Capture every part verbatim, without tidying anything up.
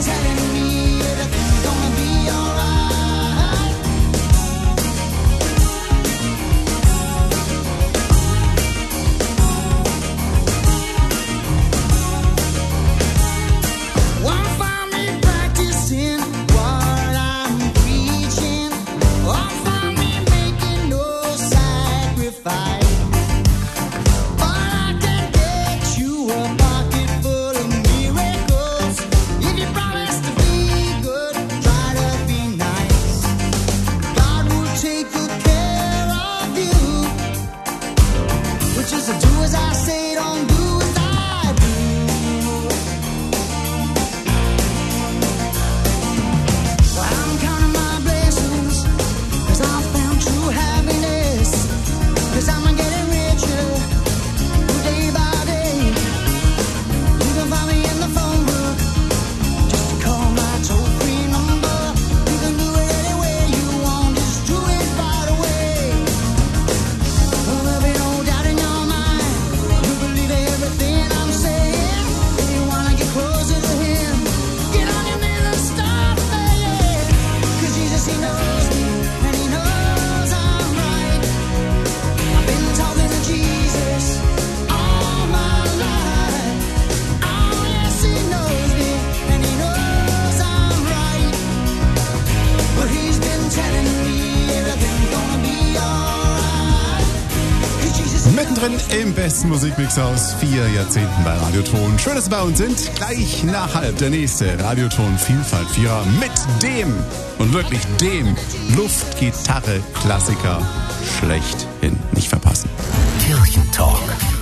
Mittendrin im besten Musikmix aus vier Jahrzehnten bei Radioton. Schön, dass Sie bei uns sind. Gleich nach halb der nächste Radioton Vielfalt Vierer mit dem und wirklich dem Luftgitarre-Klassiker schlechthin. Nicht verpassen. Kirchentalk.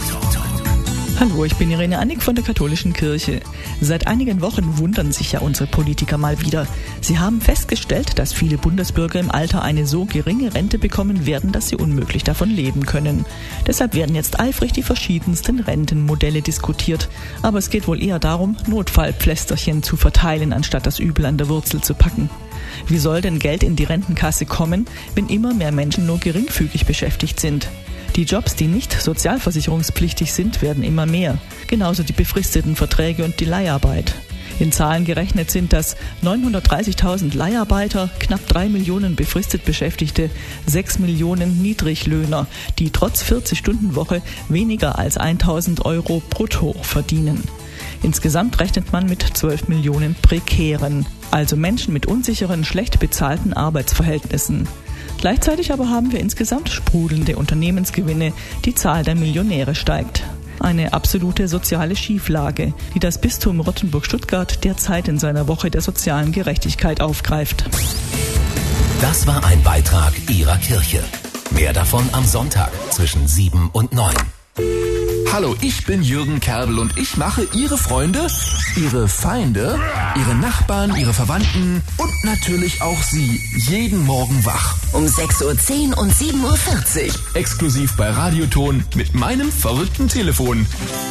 Hallo, ich bin Irene Annig von der Katholischen Kirche. Seit einigen Wochen wundern sich ja unsere Politiker mal wieder. Sie haben festgestellt, dass viele Bundesbürger im Alter eine so geringe Rente bekommen werden, dass sie unmöglich davon leben können. Deshalb werden jetzt eifrig die verschiedensten Rentenmodelle diskutiert. Aber es geht wohl eher darum, Notfallpflästerchen zu verteilen, anstatt das Übel an der Wurzel zu packen. Wie soll denn Geld in die Rentenkasse kommen, wenn immer mehr Menschen nur geringfügig beschäftigt sind? Die Jobs, die nicht sozialversicherungspflichtig sind, werden immer mehr. Genauso die befristeten Verträge und die Leiharbeit. In Zahlen gerechnet sind das neunhundertdreißigtausend Leiharbeiter, knapp drei Millionen befristet Beschäftigte, sechs Millionen Niedriglöhner, die trotz vierzig-Stunden-Woche weniger als tausend Euro brutto verdienen. Insgesamt rechnet man mit zwölf Millionen Prekären, also Menschen mit unsicheren, schlecht bezahlten Arbeitsverhältnissen. Gleichzeitig aber haben wir insgesamt sprudelnde Unternehmensgewinne, die Zahl der Millionäre steigt. Eine absolute soziale Schieflage, die das Bistum Rottenburg-Stuttgart derzeit in seiner Woche der sozialen Gerechtigkeit aufgreift. Das war ein Beitrag Ihrer Kirche. Mehr davon am Sonntag zwischen sieben und neun. Hallo, ich bin Jürgen Kerbel und ich mache Ihre Freunde, Ihre Feinde, Ihre Nachbarn, Ihre Verwandten und natürlich auch Sie jeden Morgen wach. Um sechs Uhr zehn und sieben Uhr vierzig. Exklusiv bei Radioton mit meinem verrückten Telefon.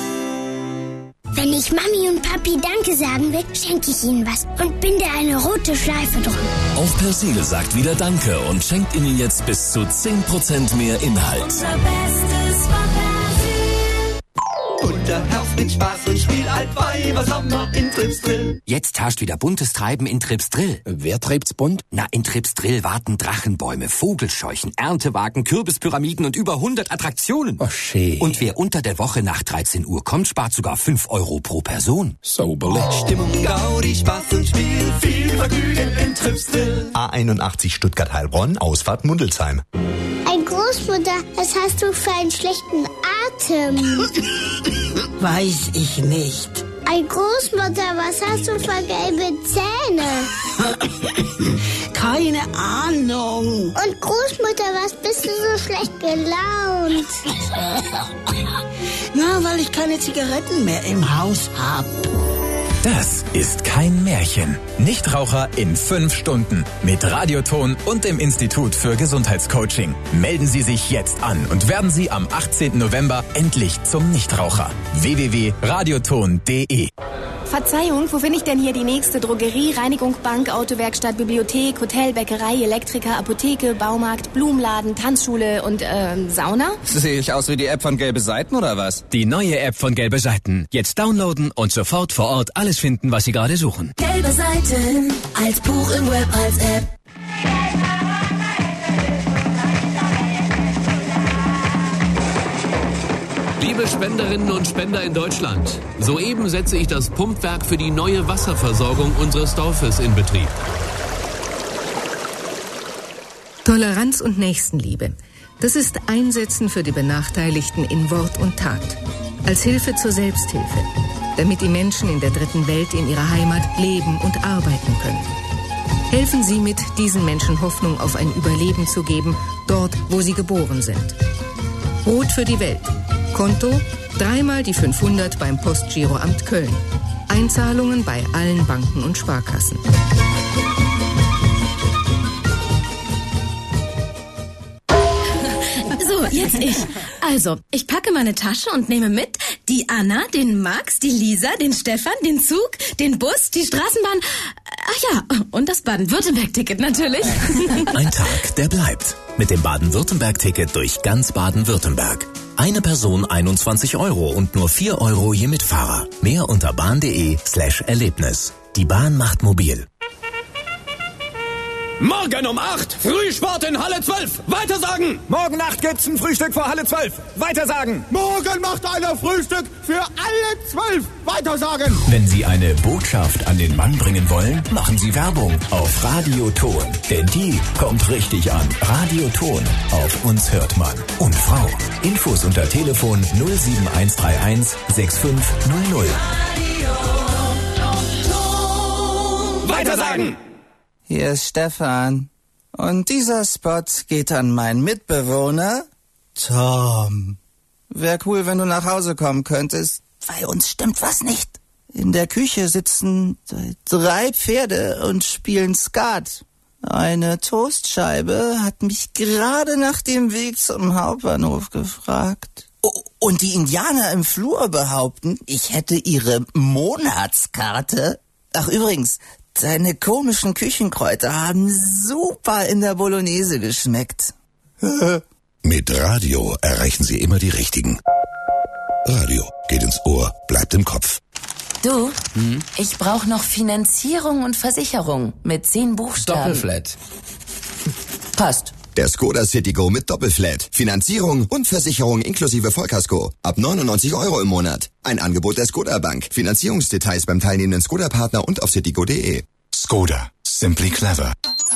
Wenn ich Mami und Papi Danke sagen will, schenke ich ihnen was und binde eine rote Schleife drum. Auch Persil sagt wieder Danke und schenkt Ihnen jetzt bis zu zehn Prozent mehr Inhalt. Unser Bestes war Bunter Herbst mit Spaß und Spiel, Altweiber Sommer in Tripsdrill. Jetzt herrscht wieder buntes Treiben in Tripsdrill. Wer treibt's bunt? Na, in Tripsdrill warten Drachenbäume, Vogelscheuchen, Erntewagen, Kürbispyramiden und über hundert Attraktionen. Oh, schön. Und wer unter der Woche nach dreizehn Uhr kommt, spart sogar fünf Euro pro Person. Sauberlich. Stimmung, Gaudi, Spaß und Spiel, viel Vergnügen in Tripsdrill. A einundachtzig Stuttgart-Heilbronn, Ausfahrt Mundelsheim. Ein Großmutter, was hast du für einen schlechten Atem? Weiß ich nicht. Ein Großmutter, was hast du für gelbe Zähne? Keine Ahnung. Und Großmutter, was bist du so schlecht gelaunt? Na, weil ich keine Zigaretten mehr im Haus hab. Das ist kein Märchen. Nichtraucher in fünf Stunden. Mit Radioton und dem Institut für Gesundheitscoaching. Melden Sie sich jetzt an und werden Sie am achtzehnten November endlich zum Nichtraucher. w w w punkt radioton punkt d e. Verzeihung, wo finde ich denn hier die nächste Drogerie, Reinigung, Bank, Autowerkstatt, Bibliothek, Hotel, Bäckerei, Elektriker, Apotheke, Baumarkt, Blumenladen, Tanzschule und, ähm, Sauna? Sehe ich aus wie die App von Gelbe Seiten oder was? Die neue App von Gelbe Seiten. Jetzt downloaden und sofort vor Ort alles das finden, was Sie gerade suchen. Gelbe Seiten, als Buch im Web, als App. Liebe Spenderinnen und Spender in Deutschland, soeben setze ich das Pumpwerk für die neue Wasserversorgung unseres Dorfes in Betrieb. Toleranz und Nächstenliebe. Das ist Einsetzen für die Benachteiligten in Wort und Tat. Als Hilfe zur Selbsthilfe, damit die Menschen in der dritten Welt in ihrer Heimat leben und arbeiten können. Helfen Sie mit, diesen Menschen Hoffnung auf ein Überleben zu geben, dort, wo sie geboren sind. Brot für die Welt. Konto dreimal die fünfhundert beim Postgiroamt Köln. Einzahlungen bei allen Banken und Sparkassen. So, jetzt ich. Also, ich packe meine Tasche und nehme mit die Anna, den Max, die Lisa, den Stefan, den Zug, den Bus, die Straßenbahn. Ach ja, und das Baden-Württemberg-Ticket natürlich. Ein Tag, der bleibt. Mit dem Baden-Württemberg-Ticket durch ganz Baden-Württemberg. Eine Person einundzwanzig Euro und nur vier Euro je Mitfahrer. Mehr unter bahn.de slash Erlebnis. Die Bahn macht mobil. Morgen um acht, Frühsport in Halle zwölf. Weitersagen! Morgen Nacht gibt's ein Frühstück vor Halle zwölf. Weitersagen! Morgen macht einer Frühstück für alle zwölf. Weitersagen! Wenn Sie eine Botschaft an den Mann bringen wollen, machen Sie Werbung auf Radio Ton. Denn die kommt richtig an. Radio Ton. Auf uns hört man. Und Frau. Infos unter Telefon null sieben eins drei eins sechs fünf null null. Weitersagen! Hier ist Stefan. Und dieser Spot geht an meinen Mitbewohner Tom. Wäre cool, wenn du nach Hause kommen könntest. Bei uns stimmt was nicht. In der Küche sitzen drei Pferde und spielen Skat. Eine Toastscheibe hat mich gerade nach dem Weg zum Hauptbahnhof gefragt. Oh, und die Indianer im Flur behaupten, ich hätte ihre Monatskarte. Ach übrigens, seine komischen Küchenkräuter haben super in der Bolognese geschmeckt. Mit Radio erreichen Sie immer die Richtigen. Radio geht ins Ohr, bleibt im Kopf. Du, hm? ich brauche noch Finanzierung und Versicherung mit zehn Buchstaben. Doppelflat. Passt. Der Skoda Citigo mit Doppelflat. Finanzierung und Versicherung inklusive Vollkasko. Ab neunundneunzig Euro im Monat. Ein Angebot der Skoda Bank. Finanzierungsdetails beim teilnehmenden Skoda-Partner und auf citigo punkt de. Skoda. Simply clever.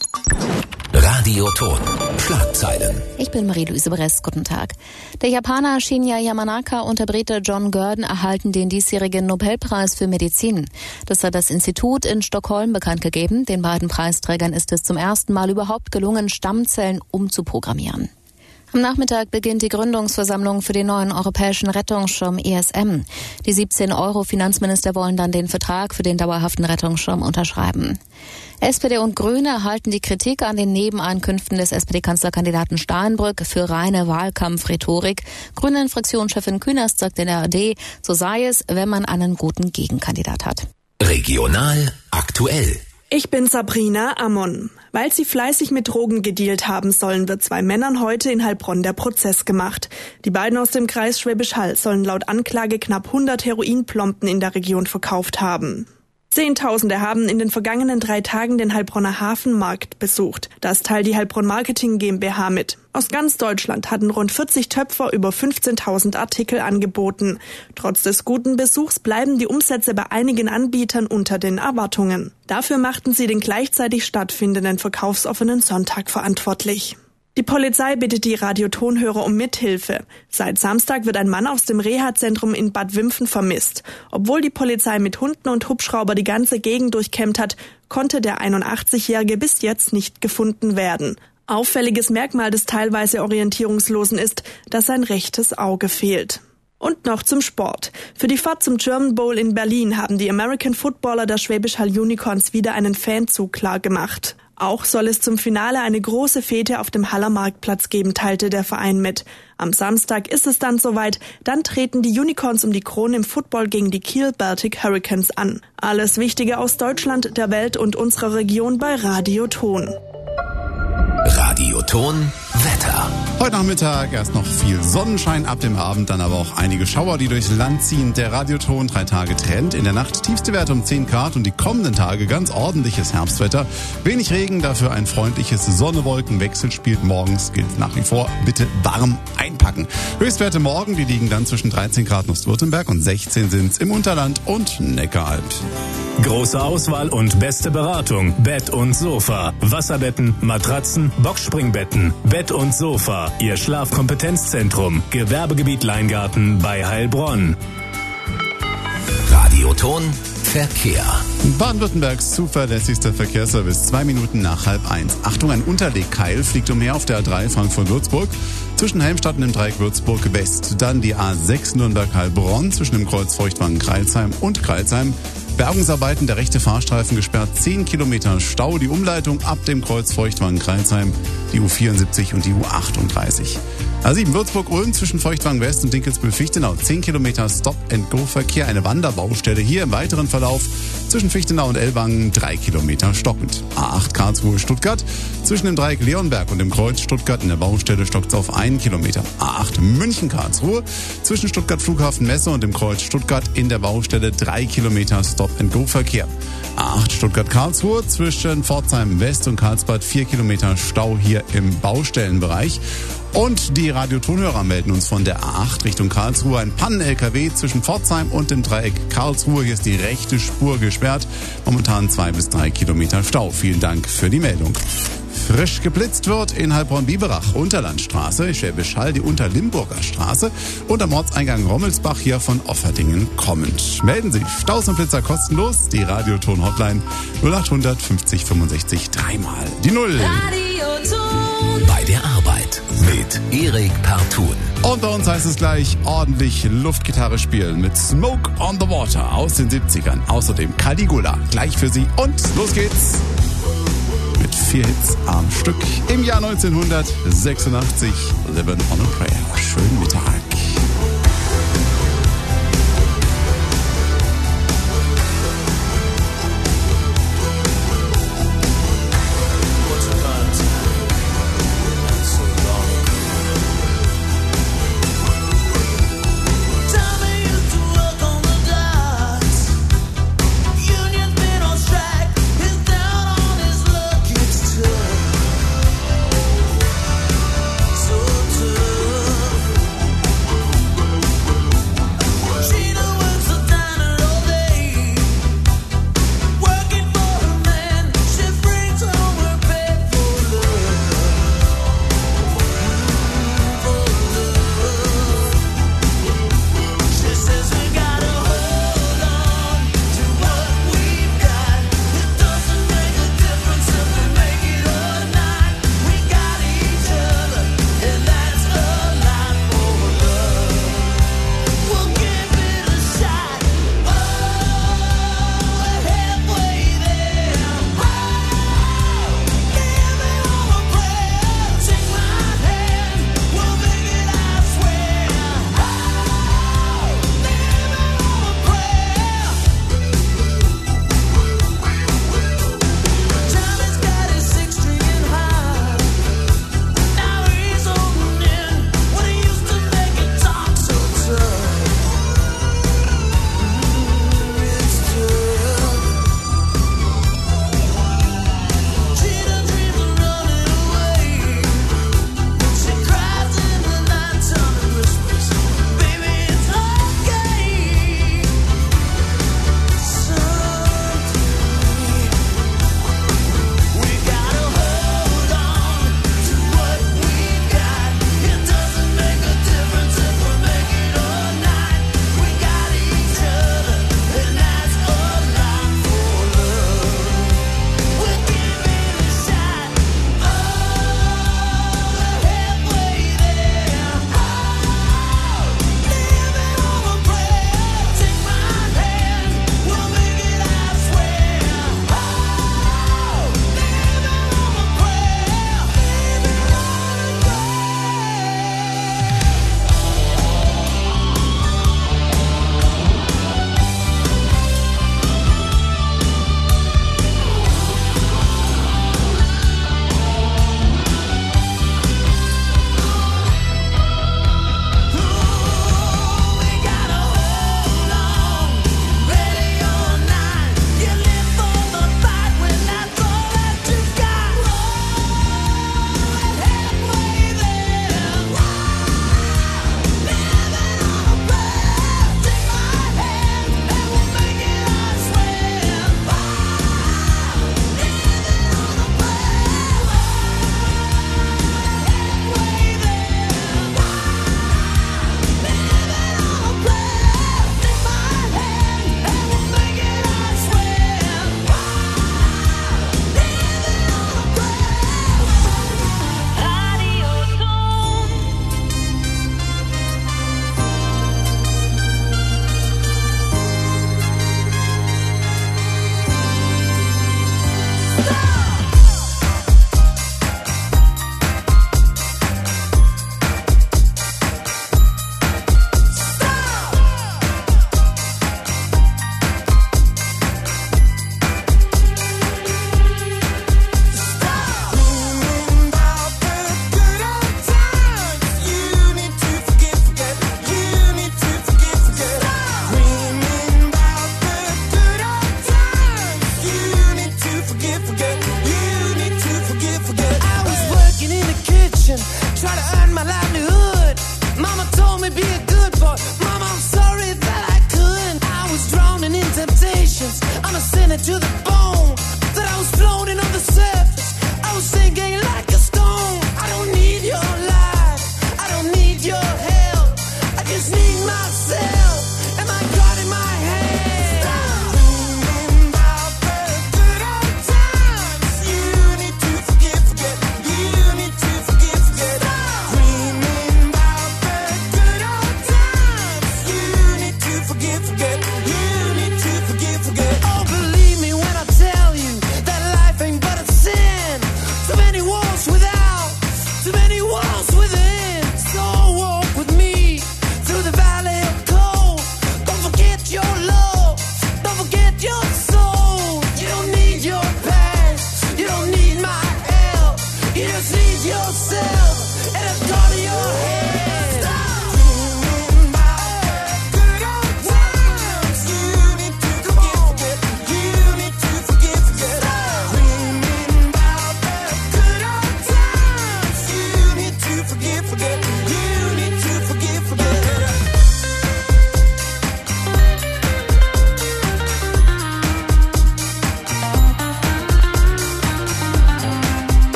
Radio Ton. Schlagzeilen. Ich bin Marie-Louise Bress. Guten Tag. Der Japaner Shinya Yamanaka und der Brite John Gurdon erhalten den diesjährigen Nobelpreis für Medizin. Das hat das Institut in Stockholm bekannt gegeben. Den beiden Preisträgern ist es zum ersten Mal überhaupt gelungen, Stammzellen umzuprogrammieren. Am Nachmittag beginnt die Gründungsversammlung für den neuen europäischen Rettungsschirm E S M. Die siebzehn Euro Finanzminister wollen dann den Vertrag für den dauerhaften Rettungsschirm unterschreiben. S P D und Grüne erhalten die Kritik an den Nebeneinkünften des S P D-Kanzlerkandidaten Steinbrück für reine Wahlkampfrhetorik. Grünen-Fraktionschefin Künast sagt in der A R D, so sei es, wenn man einen guten Gegenkandidat hat. Regional aktuell. Ich bin Sabrina Ammon. Weil sie fleißig mit Drogen gedealt haben sollen, wird zwei Männern heute in Heilbronn der Prozess gemacht. Die beiden aus dem Kreis Schwäbisch Hall sollen laut Anklage knapp hundert Heroinplomben in der Region verkauft haben. Zehntausende haben in den vergangenen drei Tagen den Heilbronner Hafenmarkt besucht. Das teilt die Heilbronn Marketing GmbH mit. Aus ganz Deutschland hatten rund vierzig Töpfer über fünfzehntausend Artikel angeboten. Trotz des guten Besuchs bleiben die Umsätze bei einigen Anbietern unter den Erwartungen. Dafür machten sie den gleichzeitig stattfindenden verkaufsoffenen Sonntag verantwortlich. Die Polizei bittet die Radiotonhörer um Mithilfe. Seit Samstag wird ein Mann aus dem Reha-Zentrum in Bad Wimpfen vermisst. Obwohl die Polizei mit Hunden und Hubschrauber die ganze Gegend durchkämmt hat, konnte der einundachtzigjährige bis jetzt nicht gefunden werden. Auffälliges Merkmal des teilweise Orientierungslosen ist, dass sein rechtes Auge fehlt. Und noch zum Sport. Für die Fahrt zum German Bowl in Berlin haben die American Footballer der Schwäbisch Hall Unicorns wieder einen Fanzug klar gemacht. Auch soll es zum Finale eine große Fete auf dem Haller Marktplatz geben, teilte der Verein mit. Am Samstag ist es dann soweit, dann treten die Unicorns um die Krone im Football gegen die Kiel Baltic Hurricanes an. Alles Wichtige aus Deutschland, der Welt und unserer Region bei Radio Ton. Radio Ton Wetter. Heute Nachmittag erst noch viel Sonnenschein, ab dem Abend dann aber auch einige Schauer, die durchs Land ziehen. Der Radioton drei Tage Trend. In der Nacht tiefste Werte um zehn Grad und die kommenden Tage ganz ordentliches Herbstwetter. Wenig Regen, dafür ein freundliches Sonne-Wolken-Wechselspiel. Morgens gilt nach wie vor, bitte warm einpacken. Höchstwerte morgen, die liegen dann zwischen dreizehn Grad in Ostwürttemberg und sechzehn sind's im Unterland und Neckaralb. Große Auswahl und beste Beratung. Bett und Sofa. Wasserbetten, Matratzen, Boxspringbetten. Bett und Sofa. Ihr Schlafkompetenzzentrum. Gewerbegebiet Leingarten bei Heilbronn. Radioton Verkehr. Baden-Württembergs zuverlässigster Verkehrsservice. Zwei Minuten nach halb eins. Achtung, ein Unterlegkeil fliegt umher auf der A drei Frankfurt-Würzburg. Zwischen Helmstadt und dem Dreieck Würzburg West. Dann die A sechs Nürnberg-Heilbronn zwischen dem Kreuz Feuchtwangen-Kreilsheim und Kreilsheim. Bergungsarbeiten, der rechte Fahrstreifen gesperrt, zehn Kilometer Stau, die Umleitung ab dem Kreuz Feuchtwangen-Kreilsheim, die U vierundsiebzig und die U achtunddreißig. A sieben Würzburg-Ulm zwischen Feuchtwangen West und Dinkelsbühl-Fichtenau, zehn Kilometer Stop-and-Go-Verkehr, eine Wanderbaustelle hier im weiteren Verlauf zwischen Fichtenau und Ellwangen, drei Kilometer stockend. A acht Karlsruhe-Stuttgart, zwischen dem Dreieck Leonberg und dem Kreuz Stuttgart in der Baustelle stockt's auf einen Kilometer. A acht München-Karlsruhe, zwischen Stuttgart-Flughafen-Messe und dem Kreuz Stuttgart in der Baustelle drei Kilometer Stop-and-Go-Verkehr. A acht Stuttgart-Karlsruhe, zwischen Pforzheim West und Karlsbad vier Kilometer Stau hier im Baustellenbereich. Und die Radiotonhörer melden uns von der A acht Richtung Karlsruhe. Ein Pannen-L K W zwischen Pforzheim und dem Dreieck Karlsruhe. Hier ist die rechte Spur gesperrt. Momentan zwei bis drei Kilometer Stau. Vielen Dank für die Meldung. Frisch geblitzt wird in Heilbronn-Biberach, Unterlandstraße, Schwäbisch Hall, die Unterlimburger Straße und am Ortseingang Rommelsbach hier von Offerdingen kommend. Melden Sie Staus und Blitzer kostenlos, die Radioton-Hotline null acht hundert fünfzig fünfundsechzig dreimal die Null. Radioton. Bei der Arbeit mit Erik Parton. Und bei uns heißt es gleich ordentlich Luftgitarre spielen mit Smoke on the Water aus den siebzigern. Außerdem Caligula gleich für Sie und los geht's. Mit vier Hits am Stück im Jahr neunzehnhundertsechsundachtzig. Livin' on a Prayer. Schönen Mittag.